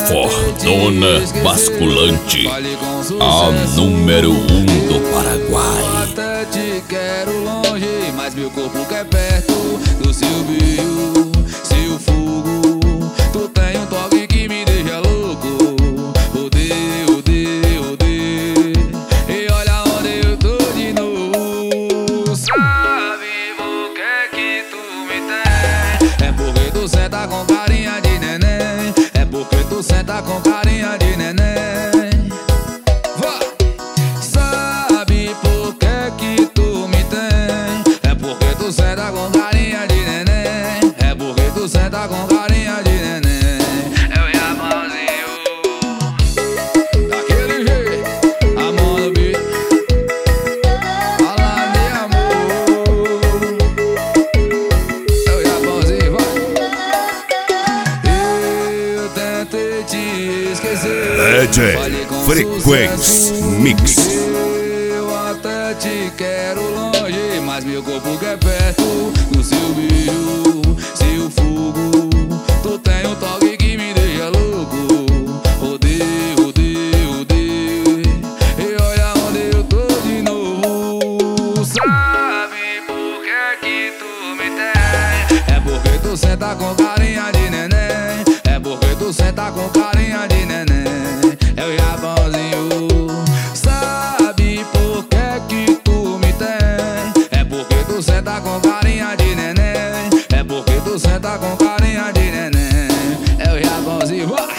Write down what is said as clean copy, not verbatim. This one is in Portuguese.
Fordona Basculante, a número 1 do Paraguai. Até te quero longe, mas meu corpo quer perto do seu brilho, seu fogo. Tu tem um toque que me deixa louco. Odeio, odeio, odeio. E olha onde eu tô de novo. Sabe por que tu me tem? É porque tu senta com carinha de neném. É porque tu senta com carinha de neném. Vai! Sabe por que tu me tem? É porque tu senta com carinha de neném. É porque tu senta com carinha de neném. Eu e a mãozinho daquele jeito, a mão no beat. Fala de amor. Eu e a mãozinho, vai. Eu tentei te esquecer. DJ Frequency Mix. Eu até te quero longe, mas meu corpo quer perto do seu brilho, seu fogo. Tu tem um toque que me deixa louco. Odeio, odeio, odeio. E olha onde eu tô de novo. Sabe por que tu me tem? É porque tu senta com carinha de neném. É porque tu senta com carinha de neném. Eu e a bonzinho. Sabe por que tu me tem? É porque tu senta com carinha de neném. É porque tu senta com carinha de neném. Eu e a bonzinho.